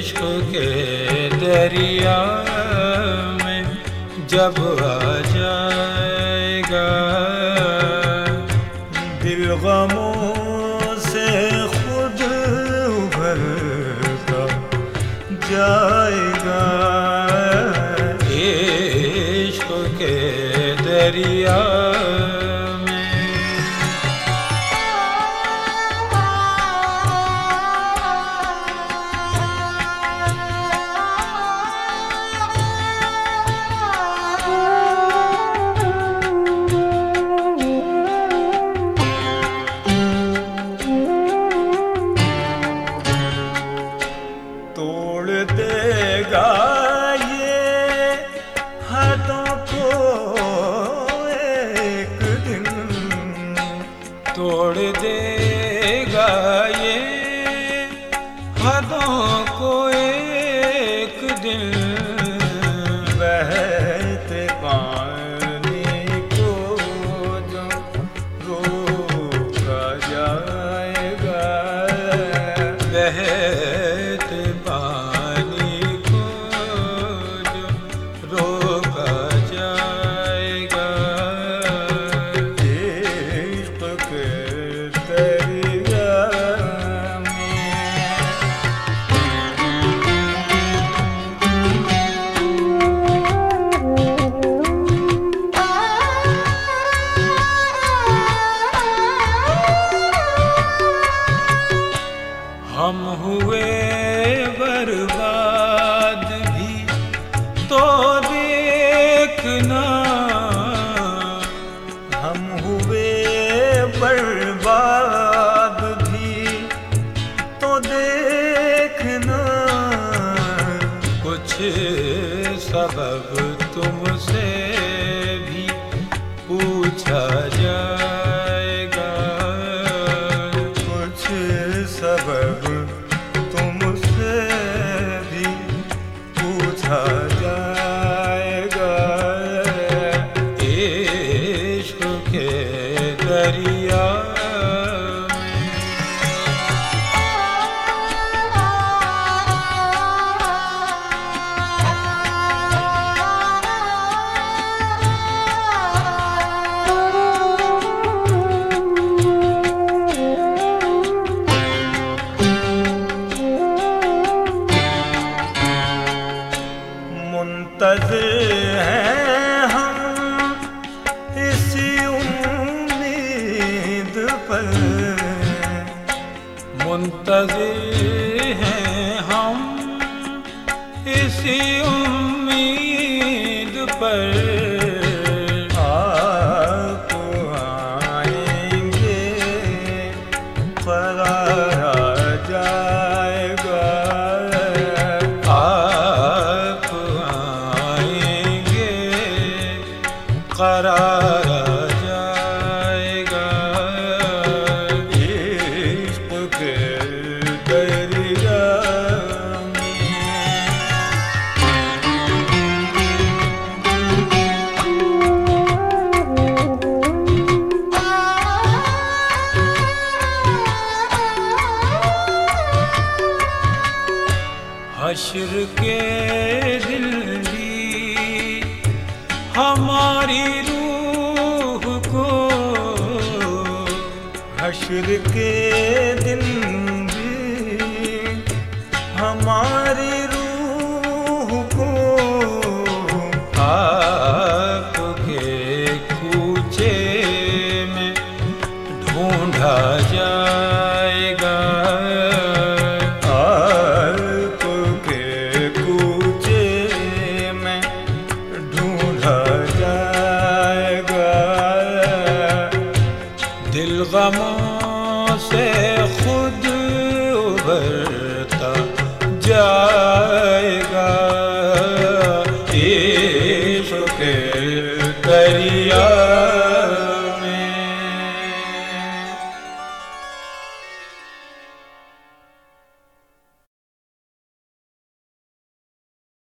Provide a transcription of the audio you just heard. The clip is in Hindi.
इश्क के दरिया में जब आ जाएगा, दिल गमों से खुद उभरता जाएगा। इश्क के दरिया तोड़ देगा ये हाथों को एक दिन, तोड़ देगा ये हाथों को एक दिन। बहते पानी को जो रोका जाएगा, बहते पानी को जो रोका जाएगा। इश्क के दरिया हम हुए बर्बाद भी तो देखना, हम हुए बर्बाद भी तो देखना। कुछ सबब तुमसे भी पूछा जाएगा, कुछ सबब तुमसे भी पूछा जाएगा। इश्क के दरिया मुंतज़िर हैं हम इसी उम्मीद पर, मुंतज़िर हैं हम इसी उम्मीद पर। आप आएंगे क़रार आ जाएगा, आप आएंगे करार आ जाएगा। इश्क के दरिया हश्र के दिल भी हमारी रूह को, हश्र के दिन भी हमारी रूह को आपके कूचे में ढूंढा जाएगा, आपके कूचे में ढूंढा जाएगा। दिल गमों से खुद उभरता जाएगा। इश्क के दरिया